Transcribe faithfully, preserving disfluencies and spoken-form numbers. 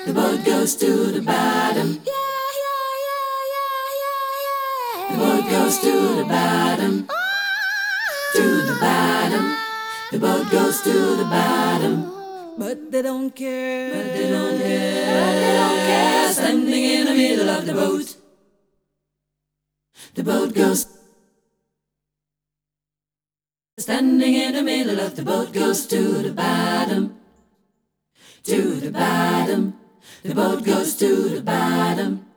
The boat goes to the bottom. The boat goes to the bottom. To the bottom. The boat goes to the bottom. But they don't care. But they don't care. But they don't care. Standing in the middle of the boat. The boat goes. Standing in the middle of the boat goes to the bottom. To the bottom. The boat goes to the bottom.